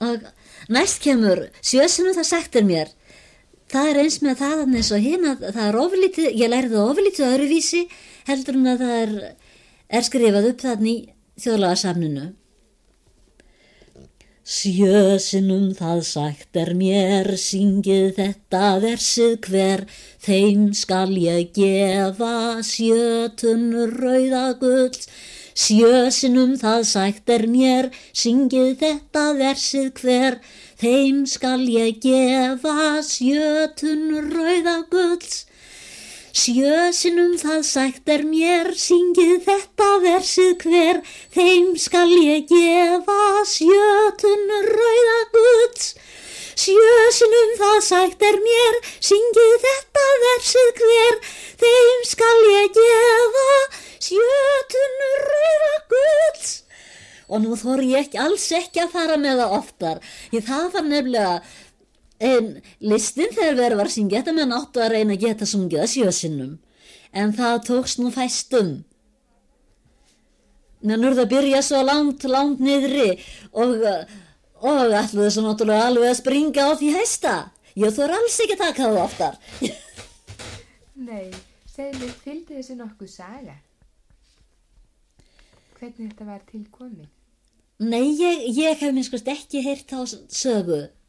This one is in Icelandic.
Og næst kemur sjösunum það sagt mér. Það eins með það eins og hina, það oflítið, ég lærði það oflítið öðruvísi heldur en að það er skrifað upp þarna í Þjóðlagasafninu. Sjösunum það sagt mér, syngið þetta versið hver, þeim skal ég gefa 7 tunnur rauða gulls. Sjösunum það sagt mér, syngið þetta versið hver, þeim skal ég gefa 7 tunnur rauða gulls. Sjösunum það sagt mér, syngið þetta versið hver, þeim skal ég gefa 7 tunnur rauða gulls. Sjösunum það sagt mér, syngið þetta versið hver, þeim skal ég gefa 7 tunnur rauða gulls. Og nú þori ég alls ekki að fara með það oftar. Það var nefnilega listin þegar verið var að syngja þetta, menn áttu að reyna að geta sungið að 7 sinnum. En það tókst nú fæstum. Nú það byrja svo langt niðri og ætluðu svo náttúrulega alveg að springa á því hæsta. Ég þori alls ekki að taka það oftar. Nei, segðu mér, fylgdi þessu nokkuð saga? Hvernig þetta var til komið? Nei, ég hef minnst ekki heyrt þá sögu.